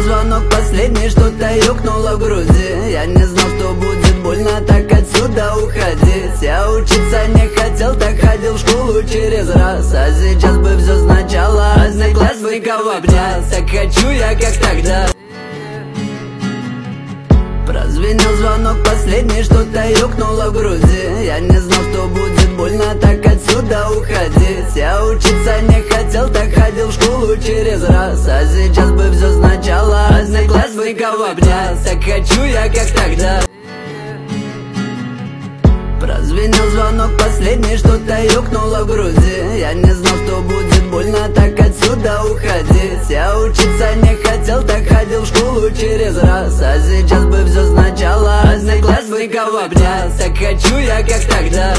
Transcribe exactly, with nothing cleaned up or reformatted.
звонок последний, что-то ёкнуло в груди. Я не знал, что будет больно, так отсюда уходить. Я учиться не хотел, так ходил в школу через раз. А сейчас бы все сначала, одноклассников обнять. Так хочу я, как тогда. Прозвенел звонок последний, что-то ёкнуло в груди. Я не знал, что будет больно, так отсюда уходить. Я учиться не хотел, так ходил в школу через раз. А сейчас бы все сначала, одноклассников обнять. Так хочу я, как тогда. Прозвенел звонок последний, что-то ёкнуло в груди. Я не знал, что будет больно, так отсюда уходить. Я учиться не хотел, так ходил в школу через раз. А сейчас бы все сначала, одноклассников обнять. Так хочу я, как тогда.